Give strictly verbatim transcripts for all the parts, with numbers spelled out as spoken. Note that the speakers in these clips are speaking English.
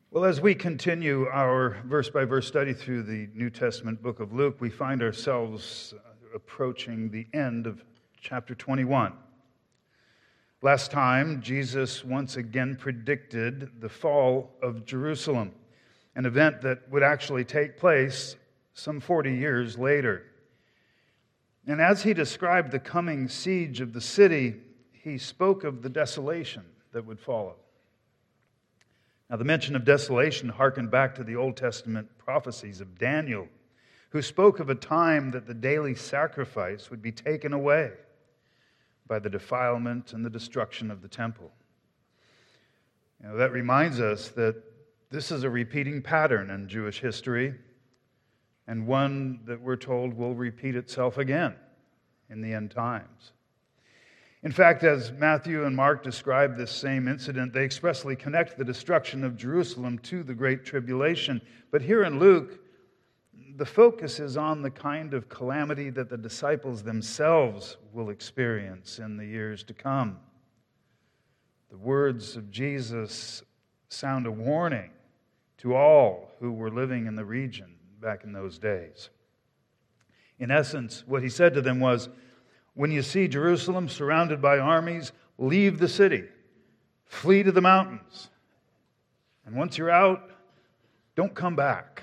Well, as we continue our verse-by-verse study through the New Testament book of Luke, we find ourselves approaching the end of chapter twenty-one. Last time, Jesus once again predicted the fall of Jerusalem, an event that would actually take place some forty years later. And as he described the coming siege of the city, he spoke of the desolation that would follow. Now, the mention of desolation harkened back to the Old Testament prophecies of Daniel, who spoke of a time that the daily sacrifice would be taken away by the defilement and the destruction of the temple. You know, that reminds us that this is a repeating pattern in Jewish history, and one that we're told will repeat itself again in the end times. In fact, as Matthew and Mark describe this same incident, they expressly connect the destruction of Jerusalem to the Great Tribulation. But here in Luke, the focus is on the kind of calamity that the disciples themselves will experience in the years to come. The words of Jesus sound a warning to all who were living in the region back in those days. In essence, what he said to them was, when you see Jerusalem surrounded by armies, leave the city, flee to the mountains. And once you're out, don't come back.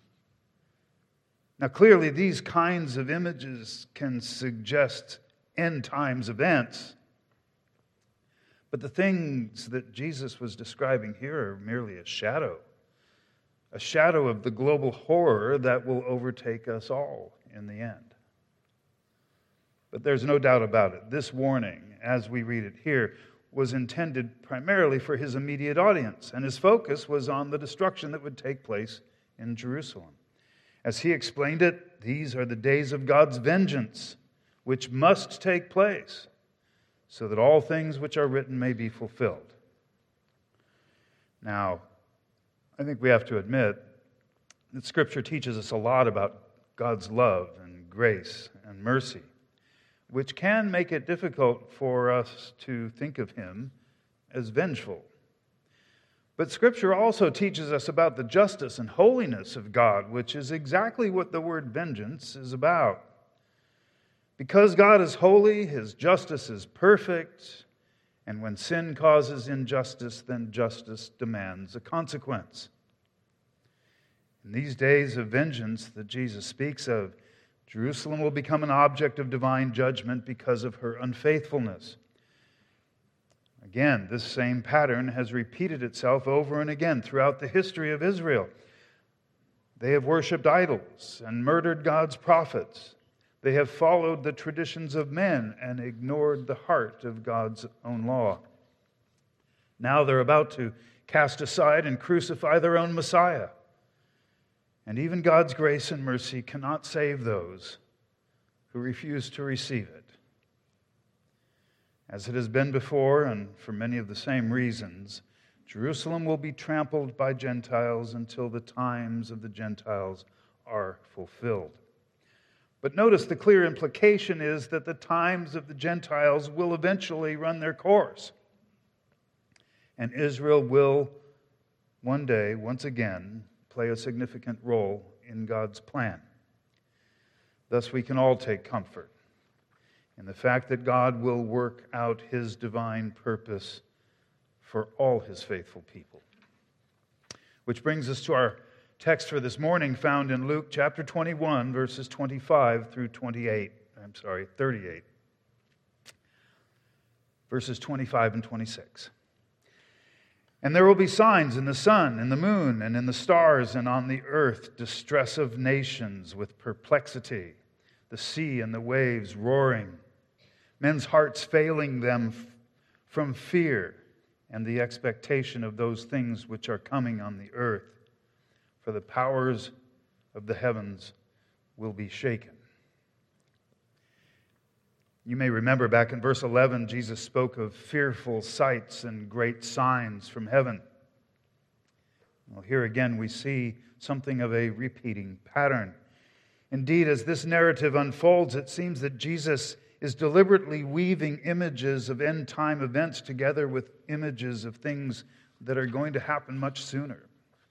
Now, clearly, these kinds of images can suggest end times events. But the things that Jesus was describing here are merely a shadow, a shadow of the global horror that will overtake us all in the end. But there's no doubt about it. This warning, as we read it here, was intended primarily for his immediate audience, and his focus was on the destruction that would take place in Jerusalem. As he explained it, these are the days of God's vengeance, which must take place, so that all things which are written may be fulfilled. Now, I think we have to admit that Scripture teaches us a lot about God's love and grace and mercy, which can make it difficult for us to think of him as vengeful. But Scripture also teaches us about the justice and holiness of God, which is exactly what the word vengeance is about. Because God is holy, his justice is perfect, and when sin causes injustice, then justice demands a consequence. In these days of vengeance that Jesus speaks of, Jerusalem will become an object of divine judgment because of her unfaithfulness. Again, this same pattern has repeated itself over and again throughout the history of Israel. They have worshipped idols and murdered God's prophets. They have followed the traditions of men and ignored the heart of God's own law. Now they're about to cast aside and crucify their own Messiah. And even God's grace and mercy cannot save those who refuse to receive it. As it has been before, and for many of the same reasons, Jerusalem will be trampled by Gentiles until the times of the Gentiles are fulfilled. But notice the clear implication is that the times of the Gentiles will eventually run their course. And Israel will one day, once again, play a significant role in God's plan. Thus, we can all take comfort in the fact that God will work out his divine purpose for all his faithful people. Which brings us to our text for this morning, found in Luke chapter twenty-one, verses twenty-five through twenty-eight. I'm sorry, thirty-eight. Verses twenty-five and twenty-six. And there will be signs in the sun, in the moon, and in the stars, and on the earth, distress of nations with perplexity, the sea and the waves roaring, men's hearts failing them from fear and the expectation of those things which are coming on the earth. For the powers of the heavens will be shaken. You may remember back in verse eleven, Jesus spoke of fearful sights and great signs from heaven. Well, here again we see something of a repeating pattern. Indeed, as this narrative unfolds, it seems that Jesus is deliberately weaving images of end-time events together with images of things that are going to happen much sooner.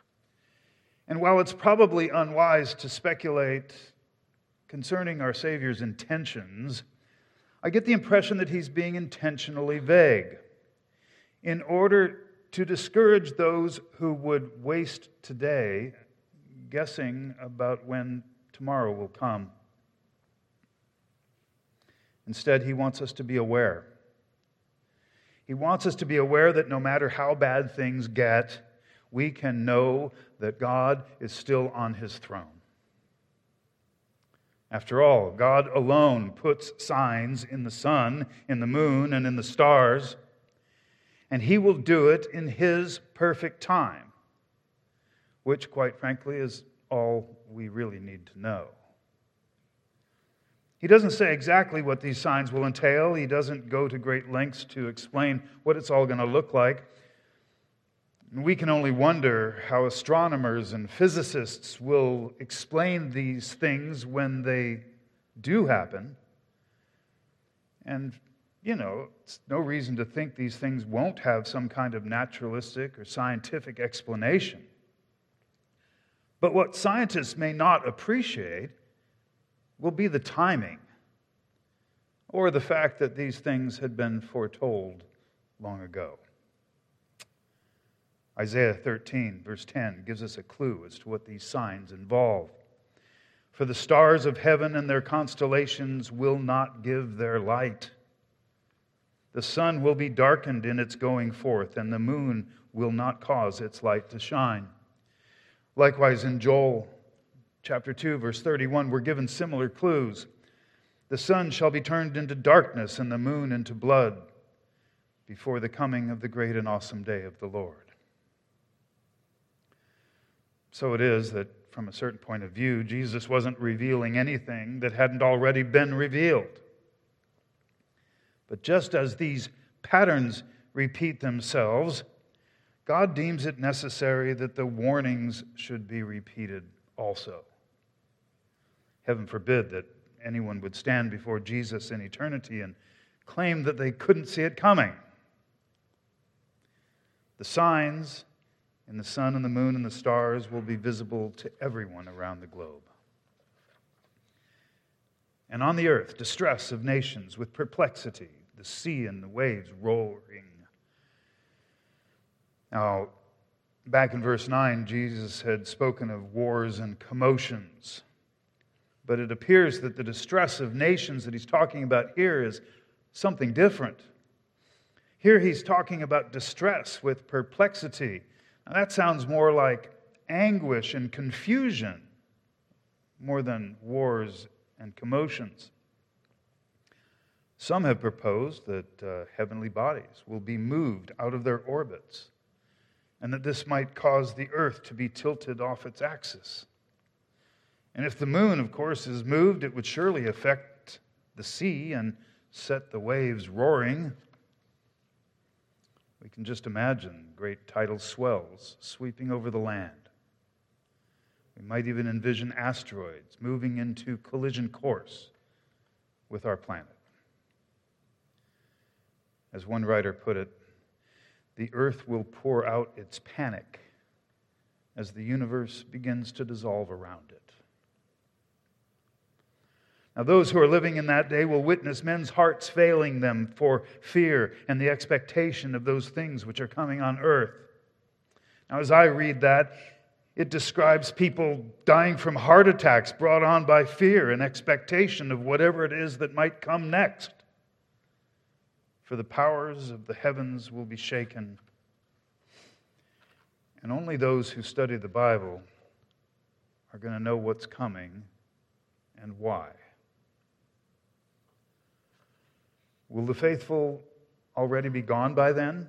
And while it's probably unwise to speculate concerning our Savior's intentions, I get the impression that he's being intentionally vague in order to discourage those who would waste today guessing about when tomorrow will come. Instead, he wants us to be aware. He wants us to be aware that no matter how bad things get, we can know that God is still on his throne. After all, God alone puts signs in the sun, in the moon, and in the stars, and he will do it in his perfect time, which, quite frankly, is all we really need to know. He doesn't say exactly what these signs will entail. He doesn't go to great lengths to explain what it's all going to look like. We can only wonder how astronomers and physicists will explain these things when they do happen. And, you know, it's no reason to think these things won't have some kind of naturalistic or scientific explanation. But what scientists may not appreciate will be the timing, or the fact that these things had been foretold long ago. Isaiah thirteen, verse ten, gives us a clue as to what these signs involve. For the stars of heaven and their constellations will not give their light. The sun will be darkened in its going forth, and the moon will not cause its light to shine. Likewise, in Joel chapter two, verse thirty-one, we're given similar clues. The sun shall be turned into darkness and the moon into blood before the coming of the great and awesome day of the Lord. So it is that from a certain point of view, Jesus wasn't revealing anything that hadn't already been revealed. But just as these patterns repeat themselves, God deems it necessary that the warnings should be repeated also. Heaven forbid that anyone would stand before Jesus in eternity and claim that they couldn't see it coming. The signs in the sun and the moon and the stars will be visible to everyone around the globe. And on the earth, distress of nations with perplexity, the sea and the waves roaring. Now, back in verse nine, Jesus had spoken of wars and commotions. But it appears that the distress of nations that he's talking about here is something different. Here he's talking about distress with perplexity. Now that sounds more like anguish and confusion more than wars and commotions. Some have proposed that uh, heavenly bodies will be moved out of their orbits, and that this might cause the earth to be tilted off its axis. And if the moon, of course, is moved, it would surely affect the sea and set the waves roaring. We can just imagine great tidal swells sweeping over the land. We might even envision asteroids moving into collision course with our planet. As one writer put it, the earth will pour out its panic as the universe begins to dissolve around it. Now, those who are living in that day will witness men's hearts failing them for fear and the expectation of those things which are coming on earth. Now, as I read that, it describes people dying from heart attacks brought on by fear and expectation of whatever it is that might come next. For the powers of the heavens will be shaken. And only those who study the Bible are going to know what's coming and why. Will the faithful already be gone by then?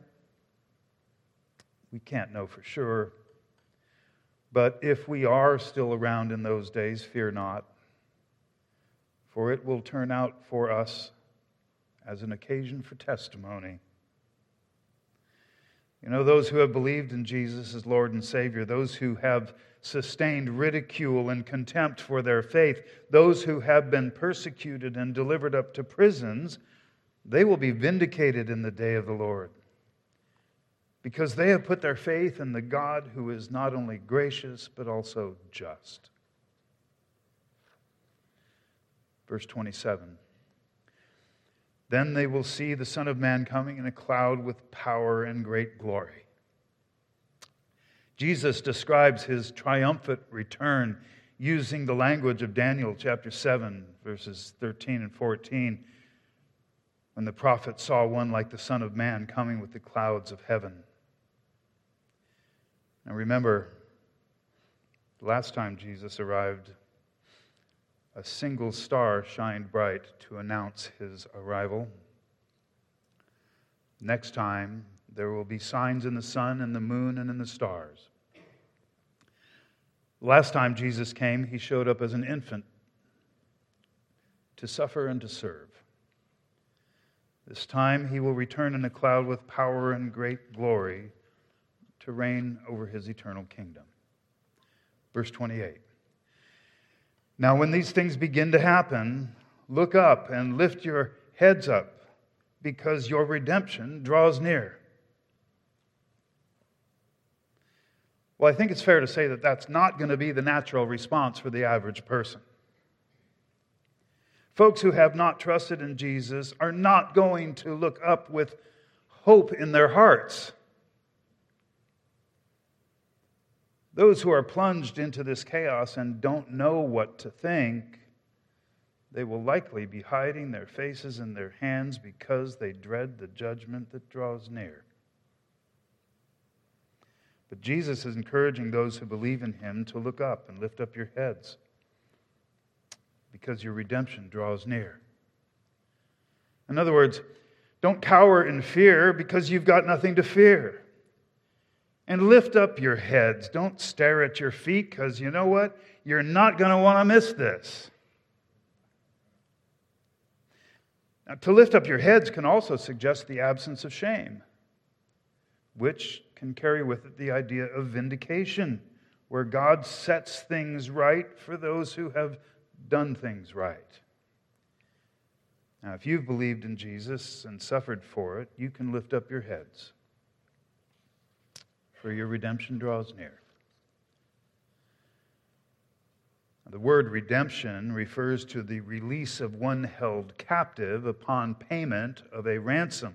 We can't know for sure. But if we are still around in those days, fear not, for it will turn out for us as an occasion for testimony. You know, those who have believed in Jesus as Lord and Savior, those who have sustained ridicule and contempt for their faith, those who have been persecuted and delivered up to prisons, they will be vindicated in the day of the Lord. because they have put their faith in the God who is not only gracious, but also just. Verse twenty-seven. Then they will see the Son of Man coming in a cloud with power and great glory. Jesus describes his triumphant return using the language of Daniel chapter seven, verses thirteen and fourteen, when the prophet saw one like the Son of Man coming with the clouds of heaven. Now remember, the last time Jesus arrived, a single star shined bright to announce his arrival. Next time, there will be signs in the sun and the moon and in the stars. Last time Jesus came, he showed up as an infant to suffer and to serve. This time, he will return in a cloud with power and great glory to reign over his eternal kingdom. Verse twenty-eight. Now, when these things begin to happen, look up and lift your heads up, because your redemption draws near. Well, I think it's fair to say that that's not going to be the natural response for the average person. Folks who have not trusted in Jesus are not going to look up with hope in their hearts. Those who are plunged into this chaos and don't know what to think, they will likely be hiding their faces in their hands because they dread the judgment that draws near. But Jesus is encouraging those who believe in him to look up and lift up your heads, because your redemption draws near. In other words, don't cower in fear because you've got nothing to fear. And lift up your heads. Don't stare at your feet, because you know what? You're not going to want to miss this. Now, to lift up your heads can also suggest the absence of shame, which can carry with it the idea of vindication, where God sets things right for those who have done things right. Now, if you've believed in Jesus and suffered for it, you can lift up your heads, for your redemption draws near. The word redemption refers to the release of one held captive upon payment of a ransom.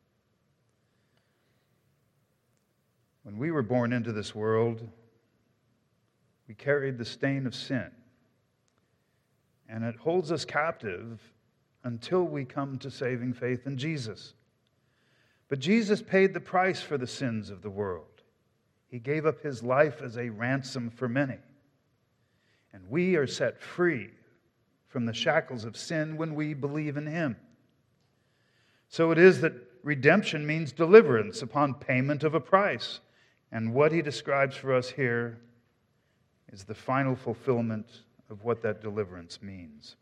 When we were born into this world, we carried the stain of sin, and it holds us captive until we come to saving faith in Jesus. But Jesus paid the price for the sins of the world. He gave up his life as a ransom for many. And we are set free from the shackles of sin when we believe in him. So it is that redemption means deliverance upon payment of a price. And what he describes for us here is the final fulfillment of what that deliverance means.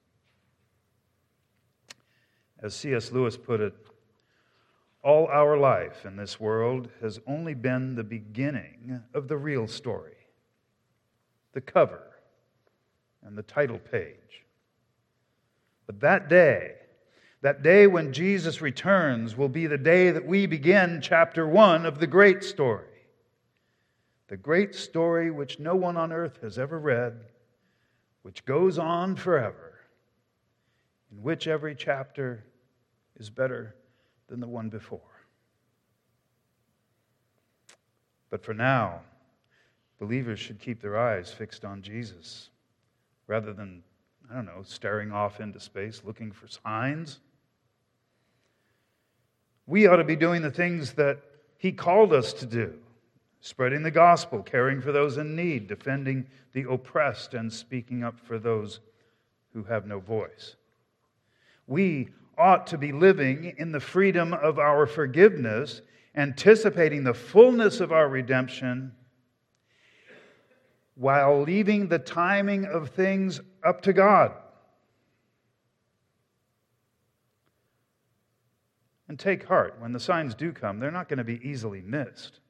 As C S Lewis put it, all our life in this world has only been the beginning of the real story, the cover and the title page. But that day, that day when Jesus returns, will be the day that we begin chapter one of the great story. The great story which no one on earth has ever read, which goes on forever, in which every chapter is better than the one before. But for now, believers should keep their eyes fixed on Jesus, rather than, I don't know, staring off into space looking for signs. We ought to be doing the things that he called us to do, spreading the gospel, caring for those in need, defending the oppressed, and speaking up for those who have no voice. We ought to be living in the freedom of our forgiveness, anticipating the fullness of our redemption, while leaving the timing of things up to God. And take heart, when the signs do come, they're not going to be easily missed.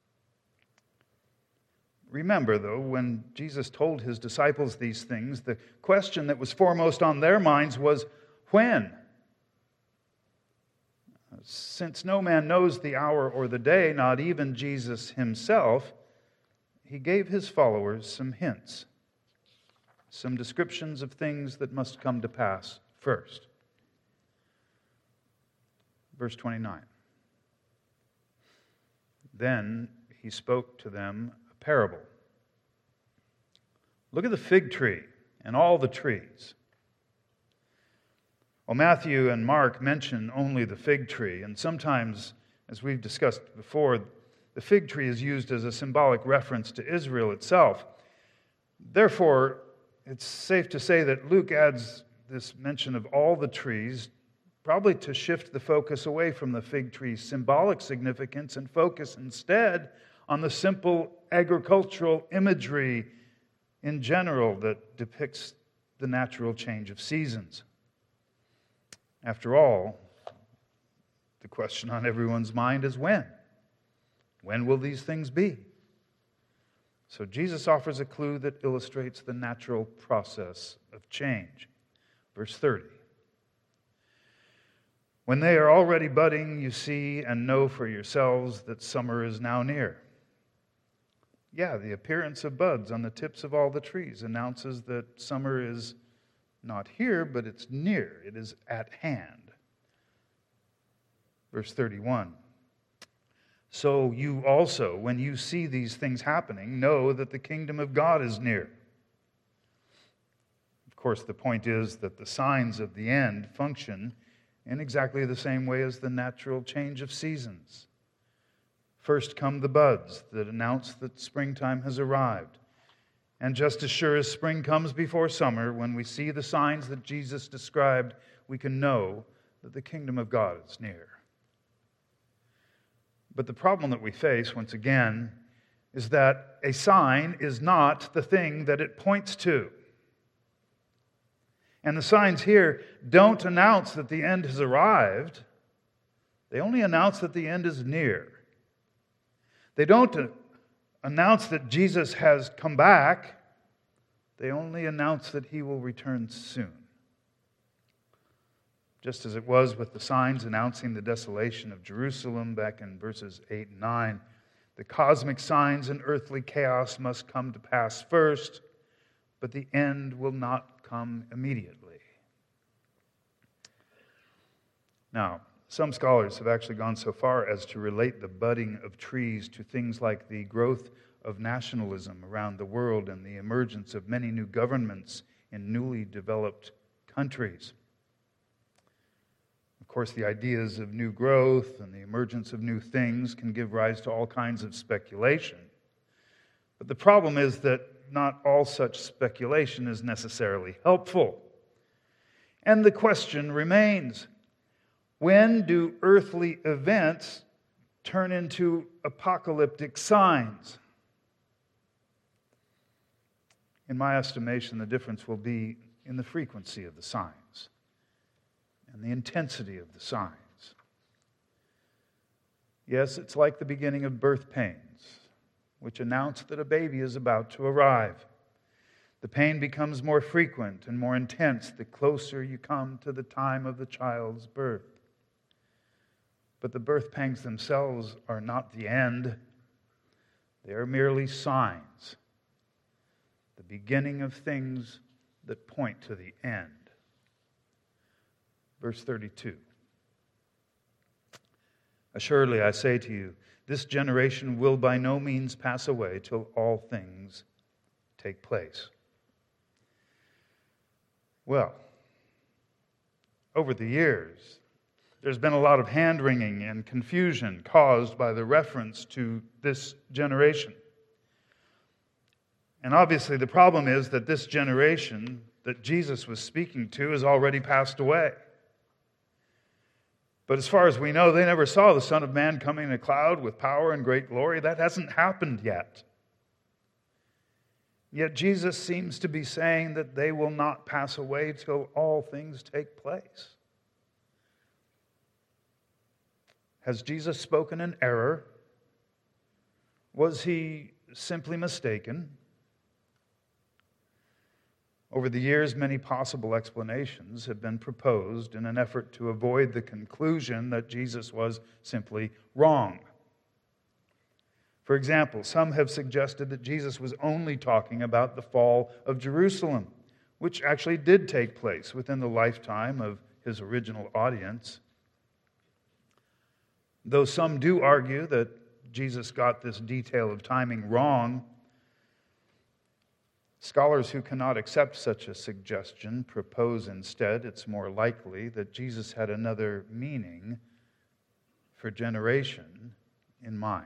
Remember, though, when Jesus told his disciples these things, the question that was foremost on their minds was, when? Since no man knows the hour or the day, not even Jesus himself, he gave his followers some hints, some descriptions of things that must come to pass first. Verse twenty-nine. Then he spoke to them a parable. Look at the fig tree and all the trees. Well, Matthew and Mark mention only the fig tree, and sometimes, as we've discussed before, the fig tree is used as a symbolic reference to Israel itself. Therefore, it's safe to say that Luke adds this mention of all the trees, probably to shift the focus away from the fig tree's symbolic significance and focus instead on the simple agricultural imagery in general that depicts the natural change of seasons. After all, the question on everyone's mind is when? When will these things be? So Jesus offers a clue that illustrates the natural process of change. Verse thirty. When they are already budding, you see and know for yourselves that summer is now near. Yeah, the appearance of buds on the tips of all the trees announces that summer is not here, but it's near. It is at hand. Verse thirty-one. So you also, when you see these things happening, know that the kingdom of God is near. Of course, the point is that the signs of the end function in exactly the same way as the natural change of seasons. First come the buds that announce that springtime has arrived. And just as sure as spring comes before summer, when we see the signs that Jesus described, we can know that the kingdom of God is near. But the problem that we face, once again, is that a sign is not the thing that it points to. And the signs here don't announce that the end has arrived. They only announce that the end is near. They don't announce that Jesus has come back. They only announce that he will return soon. Just as it was with the signs announcing the desolation of Jerusalem back in verses eight and nine, the cosmic signs and earthly chaos must come to pass first, but the end will not come immediately. Now, some scholars have actually gone so far as to relate the budding of trees to things like the growth of nationalism around the world and the emergence of many new governments in newly developed countries. Of course, the ideas of new growth and the emergence of new things can give rise to all kinds of speculation. But the problem is that not all such speculation is necessarily helpful. And the question remains, when do earthly events turn into apocalyptic signs? In my estimation, the difference will be in the frequency of the signs and the intensity of the signs. Yes, it's like the beginning of birth pains, which announce that a baby is about to arrive. The pain becomes more frequent and more intense the closer you come to the time of the child's birth. But the birth pangs themselves are not the end. They are merely signs, the beginning of things that point to the end. Verse thirty-two. Assuredly, I say to you, this generation will by no means pass away till all things take place. Well, over the years, there's been a lot of hand-wringing and confusion caused by the reference to this generation. And obviously the problem is that this generation that Jesus was speaking to has already passed away. But as far as we know, they never saw the Son of Man coming in a cloud with power and great glory. That hasn't happened yet. Yet Jesus seems to be saying that they will not pass away till all things take place. Has Jesus spoken in error? Was he simply mistaken? Over the years, many possible explanations have been proposed in an effort to avoid the conclusion that Jesus was simply wrong. For example, some have suggested that Jesus was only talking about the fall of Jerusalem, which actually did take place within the lifetime of his original audience. Though some do argue that Jesus got this detail of timing wrong, scholars who cannot accept such a suggestion propose instead it's more likely that Jesus had another meaning for generation in mind.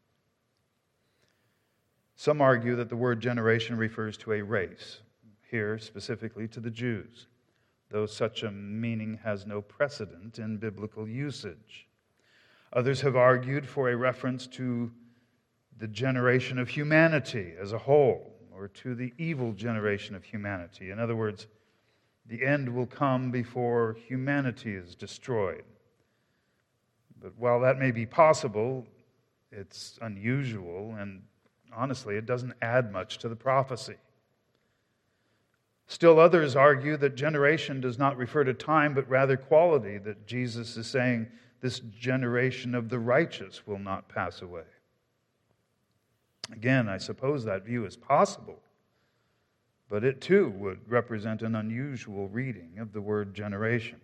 Some argue that the word generation refers to a race, here specifically to the Jews, though such a meaning has no precedent in biblical usage. Others have argued for a reference to the generation of humanity as a whole, or to the evil generation of humanity. In other words, the end will come before humanity is destroyed. But while that may be possible, it's unusual, and honestly, it doesn't add much to the prophecy. Still others argue that generation does not refer to time, but rather quality, that Jesus is saying this generation of the righteous will not pass away. Again, I suppose that view is possible, but it too would represent an unusual reading of the word generation.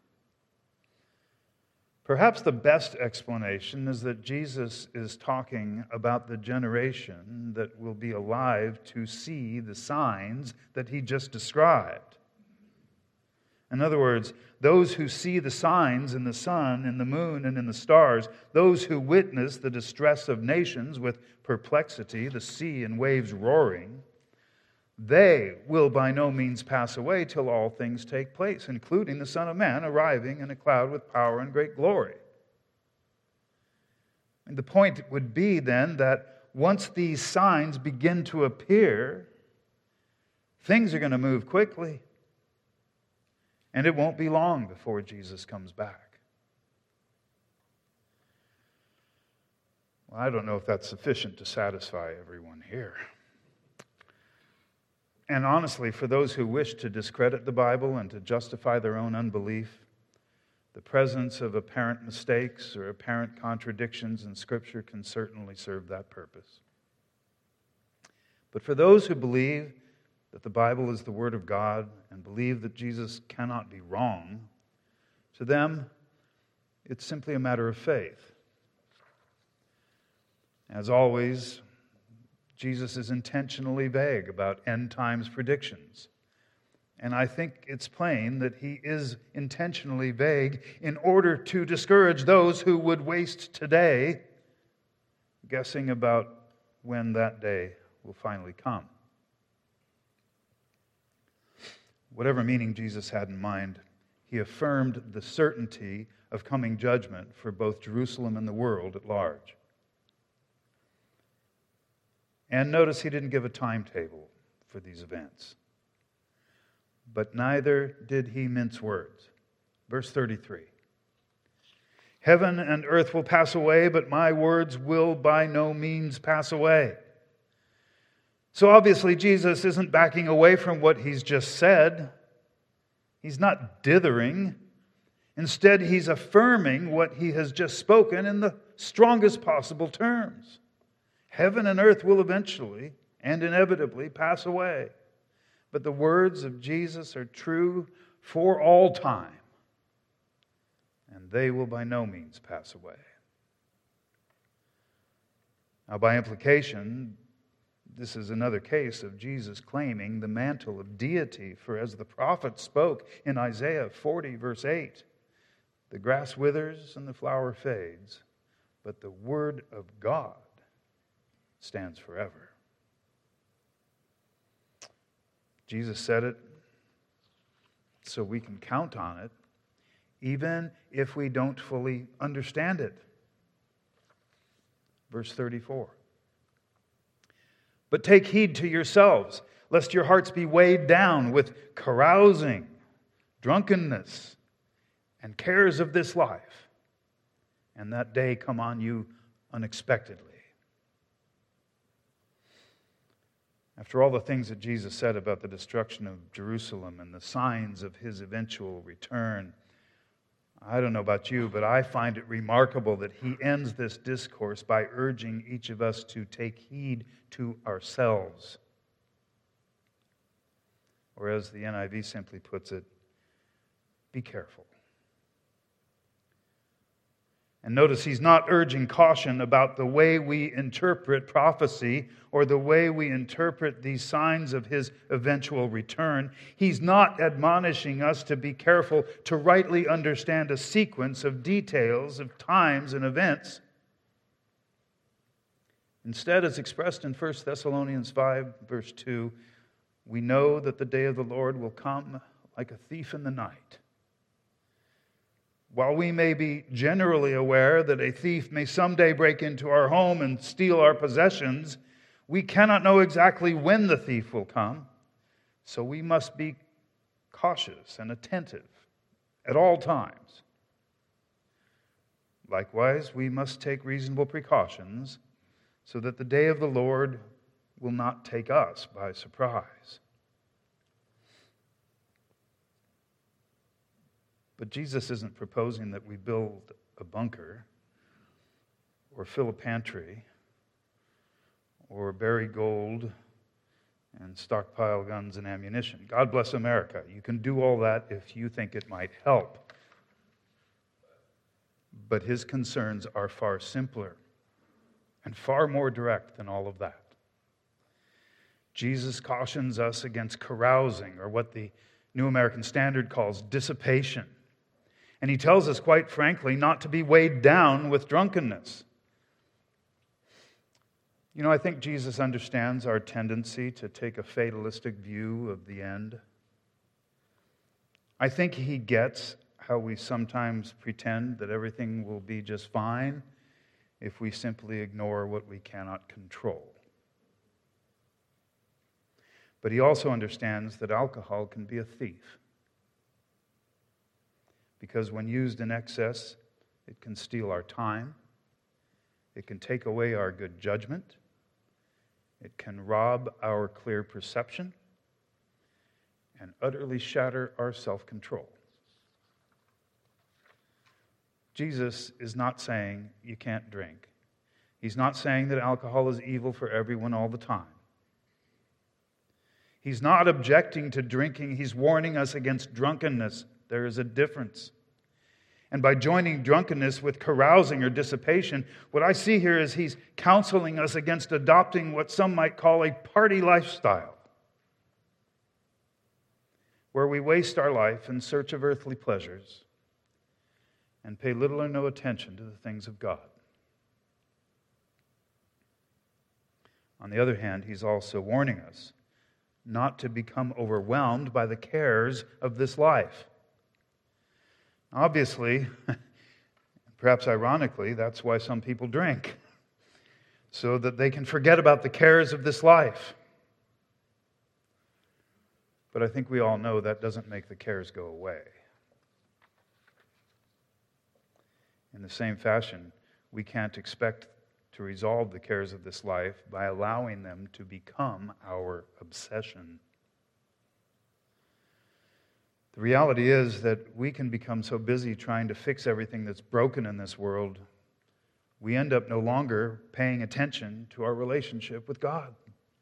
Perhaps the best explanation is that Jesus is talking about the generation that will be alive to see the signs that he just described. In other words, those who see the signs in the sun, in the moon, and in the stars, those who witness the distress of nations with perplexity, the sea and waves roaring, they will by no means pass away till all things take place, including the Son of Man arriving in a cloud with power and great glory. And the point would be then that once these signs begin to appear, things are going to move quickly. And it won't be long before Jesus comes back. Well, I don't know if that's sufficient to satisfy everyone here. And honestly, for those who wish to discredit the Bible and to justify their own unbelief, the presence of apparent mistakes or apparent contradictions in Scripture can certainly serve that purpose. But for those who believe that the Bible is the Word of God and believe that Jesus cannot be wrong, to them, it's simply a matter of faith. As always, Jesus is intentionally vague about end times predictions. And I think it's plain that he is intentionally vague in order to discourage those who would waste today guessing about when that day will finally come. Whatever meaning Jesus had in mind, he affirmed the certainty of coming judgment for both Jerusalem and the world at large. And notice he didn't give a timetable for these events. But neither did he mince words. Verse thirty-three. Heaven and earth will pass away, but my words will by no means pass away. So obviously Jesus isn't backing away from what he's just said. He's not dithering. Instead, he's affirming what he has just spoken in the strongest possible terms. Heaven and earth will eventually and inevitably pass away. But the words of Jesus are true for all time. And they will by no means pass away. Now, by implication, this is another case of Jesus claiming the mantle of deity. For as the prophet spoke in Isaiah forty, verse eight, the grass withers and the flower fades, but the word of God stands forever. Jesus said it, so we can count on it, even if we don't fully understand it. Verse thirty-four. But take heed to yourselves, lest your hearts be weighed down with carousing, drunkenness, and cares of this life, and that day come on you unexpectedly. After all the things that Jesus said about the destruction of Jerusalem and the signs of his eventual return, I don't know about you, but I find it remarkable that he ends this discourse by urging each of us to take heed to ourselves. Or as the N I V simply puts it, be careful. And notice he's not urging caution about the way we interpret prophecy or the way we interpret these signs of his eventual return. He's not admonishing us to be careful to rightly understand a sequence of details of times and events. Instead, as expressed in First Thessalonians five, verse two, we know that the day of the Lord will come like a thief in the night. While we may be generally aware that a thief may someday break into our home and steal our possessions, we cannot know exactly when the thief will come, so we must be cautious and attentive at all times. Likewise, we must take reasonable precautions so that the day of the Lord will not take us by surprise. But Jesus isn't proposing that we build a bunker or fill a pantry or bury gold and stockpile guns and ammunition. God bless America. You can do all that if you think it might help. But his concerns are far simpler and far more direct than all of that. Jesus cautions us against carousing, or what the New American Standard calls dissipation. And he tells us, quite frankly, not to be weighed down with drunkenness. You know, I think Jesus understands our tendency to take a fatalistic view of the end. I think he gets how we sometimes pretend that everything will be just fine if we simply ignore what we cannot control. But he also understands that alcohol can be a thief. Because when used in excess, it can steal our time, it can take away our good judgment, it can rob our clear perception, and utterly shatter our self-control. Jesus is not saying you can't drink. He's not saying that alcohol is evil for everyone all the time. He's not objecting to drinking. He's warning us against drunkenness. There is a difference. And by joining drunkenness with carousing or dissipation, what I see here is he's counseling us against adopting what some might call a party lifestyle, where we waste our life in search of earthly pleasures and pay little or no attention to the things of God. On the other hand, he's also warning us not to become overwhelmed by the cares of this life. Obviously, perhaps ironically, that's why some people drink, so that they can forget about the cares of this life. But I think we all know that doesn't make the cares go away. In the same fashion, we can't expect to resolve the cares of this life by allowing them to become our obsession. The reality is that we can become so busy trying to fix everything that's broken in this world, we end up no longer paying attention to our relationship with God.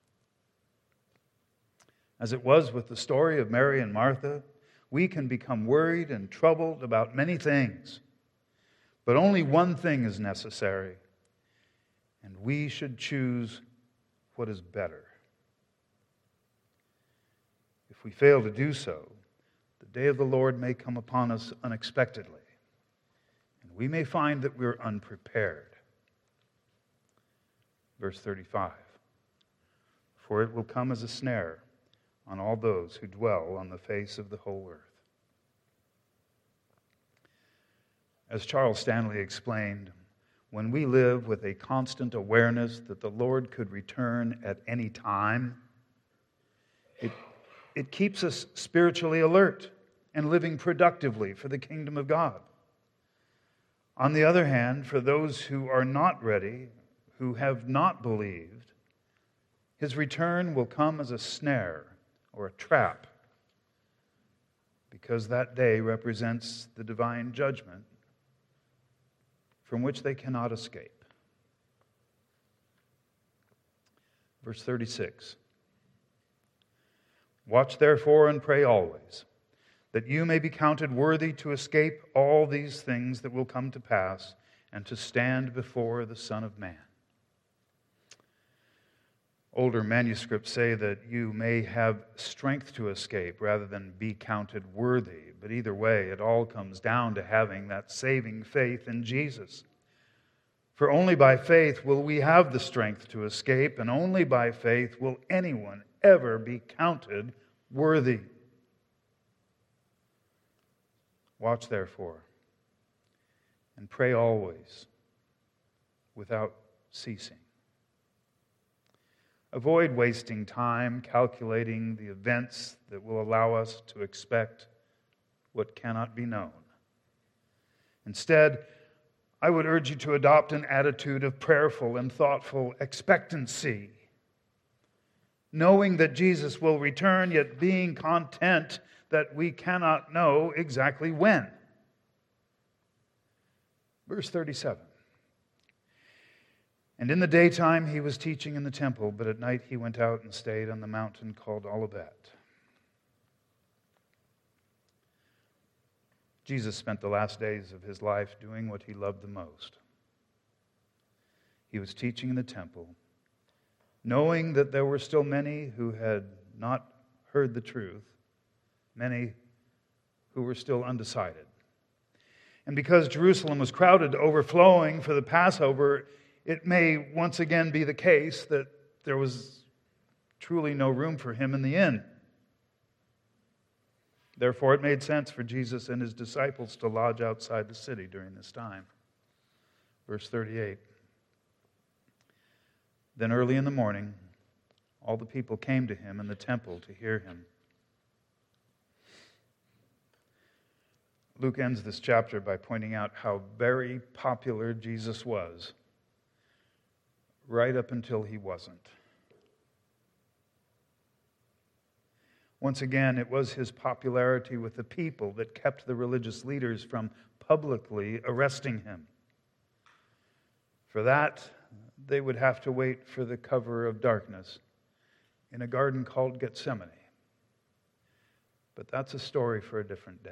As it was with the story of Mary and Martha, we can become worried and troubled about many things, but only one thing is necessary, and we should choose what is better. If we fail to do so, the day of the Lord may come upon us unexpectedly, and we may find that we're unprepared. Verse thirty-five, for it will come as a snare on all those who dwell on the face of the whole earth. As Charles Stanley explained, when we live with a constant awareness that the Lord could return at any time, it, it keeps us spiritually alert and living productively for the kingdom of God. On the other hand, for those who are not ready, who have not believed, His return will come as a snare or a trap, because that day represents the divine judgment from which they cannot escape. Verse thirty-six. Watch therefore and pray always, that you may be counted worthy to escape all these things that will come to pass, and to stand before the Son of Man. Older manuscripts say that you may have strength to escape rather than be counted worthy. But either way, it all comes down to having that saving faith in Jesus. For only by faith will we have the strength to escape, and only by faith will anyone ever be counted worthy. Watch therefore, and pray always, without ceasing. Avoid wasting time calculating the events that will allow us to expect what cannot be known. Instead, I would urge you to adopt an attitude of prayerful and thoughtful expectancy, knowing that Jesus will return, yet being content that we cannot know exactly when. Verse thirty-seven. And in the daytime he was teaching in the temple, but at night he went out and stayed on the mountain called Olivet. Jesus spent the last days of his life doing what he loved the most. He was teaching in the temple, knowing that there were still many who had not heard the truth, many who were still undecided. And because Jerusalem was crowded to overflowing for the Passover, it may once again be the case that there was truly no room for him in the inn. Therefore, it made sense for Jesus and his disciples to lodge outside the city during this time. Verse thirty-eight. Then early in the morning, all the people came to him in the temple to hear him. Luke ends this chapter by pointing out how very popular Jesus was, right up until he wasn't. Once again, it was his popularity with the people that kept the religious leaders from publicly arresting him. For that, they would have to wait for the cover of darkness in a garden called Gethsemane. But that's a story for a different day.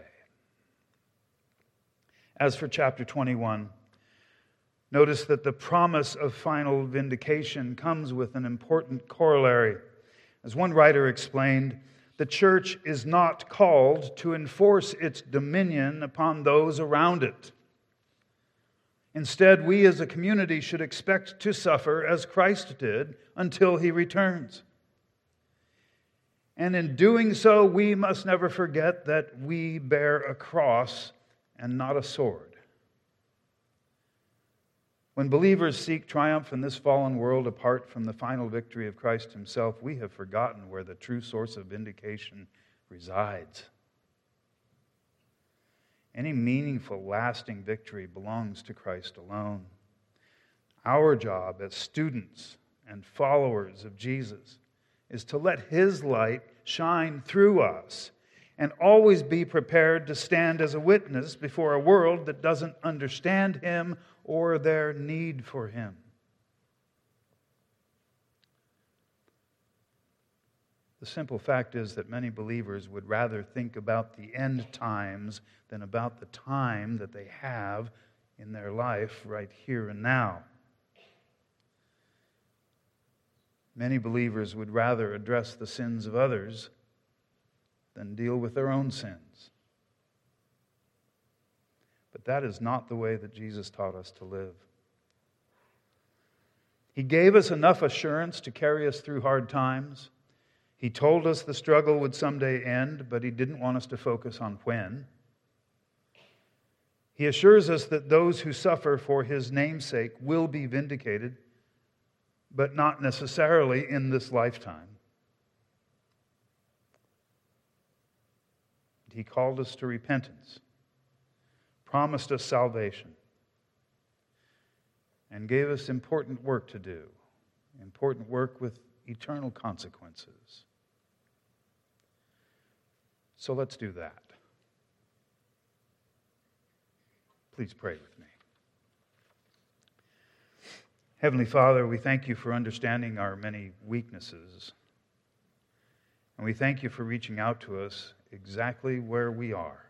As for chapter twenty-one, notice that the promise of final vindication comes with an important corollary. As one writer explained, the church is not called to enforce its dominion upon those around it. Instead, we as a community should expect to suffer as Christ did until he returns. And in doing so, we must never forget that we bear a cross and not a sword. When believers seek triumph in this fallen world apart from the final victory of Christ himself, we have forgotten where the true source of vindication resides. Any meaningful, lasting victory belongs to Christ alone. Our job as students and followers of Jesus is to let his light shine through us and always be prepared to stand as a witness before a world that doesn't understand him or their need for him. The simple fact is that many believers would rather think about the end times than about the time that they have in their life right here and now. Many believers would rather address the sins of others than deal with their own sins. But that is not the way that Jesus taught us to live. He gave us enough assurance to carry us through hard times. He told us the struggle would someday end, but he didn't want us to focus on when. He assures us that those who suffer for his name's sake will be vindicated, but not necessarily in this lifetime. He called us to repentance, promised us salvation, and gave us important work to do, important work with eternal consequences. So let's do that. Please pray with me. Heavenly Father, we thank you for understanding our many weaknesses. And we thank you for reaching out to us exactly where we are.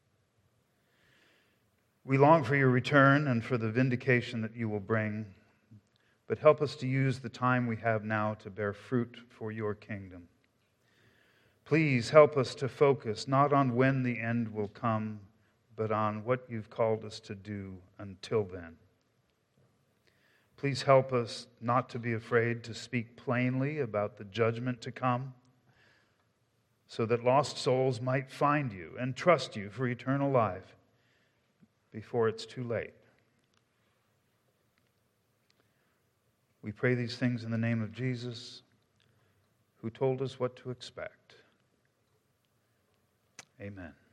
We long for your return and for the vindication that you will bring, but help us to use the time we have now to bear fruit for your kingdom. Please help us to focus not on when the end will come, but on what you've called us to do until then. Please help us not to be afraid to speak plainly about the judgment to come, so that lost souls might find you and trust you for eternal life before it's too late. We pray these things in the name of Jesus, who told us what to expect. Amen.